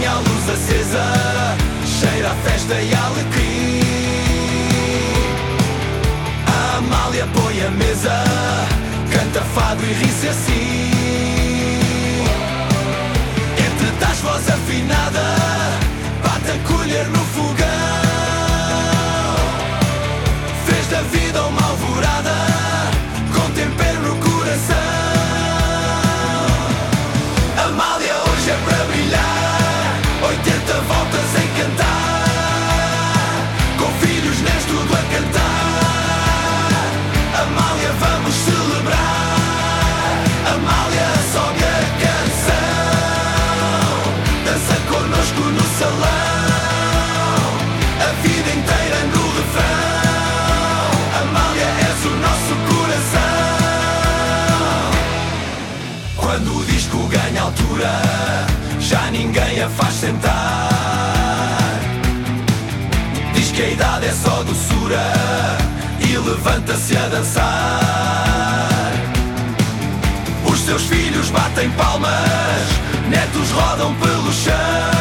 a luz acesa, cheira a festa e a alecrim. A Amália põe a mesa, canta fado e ri-se assim. Entre das voz afinada, bate a colher no fogão. Fez da vida uma alvorada, com tempero no coração. Amália hoje é para brilhar, 80 voltas em cantar, com filhos, netos, tudo a cantar. Amália, vamos celebrar, Amália, sobe a canção, dança connosco no salão, a vida inteira no refrão. Amália, és o nosso coração. Quando o disco ganha altura, já ninguém a faz sentar. Diz que a idade é só doçura e levanta-se a dançar. Os seus filhos batem palmas, netos rodam pelo chão.